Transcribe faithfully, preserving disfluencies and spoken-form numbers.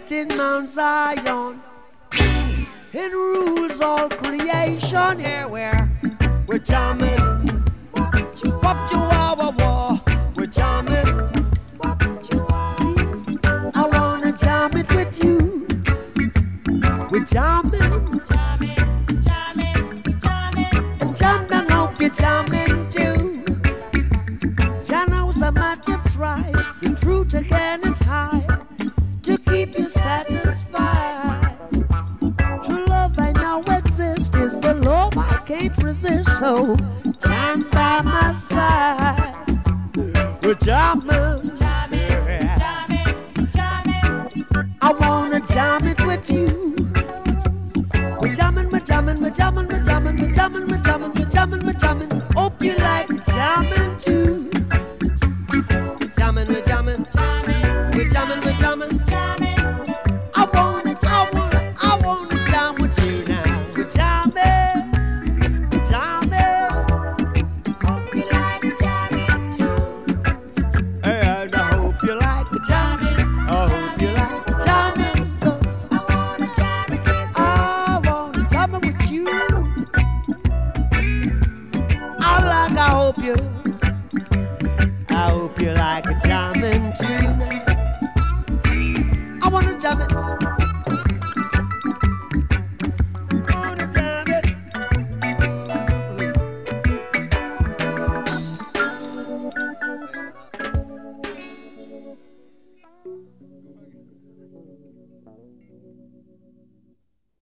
in Mount Zion. It rules all creation. Yeah, we're, we're jamming. Wop chihuahua war. We're jamming. See, I wanna jam it with you. We're jamming. Jamming, jamming, jamming. And jam down, hope you're jamming too. Janos a matter try. The truth again is high. To keep you satisfied. True love I know exists. Is the love I can't resist. So stand by my side. We're jamming.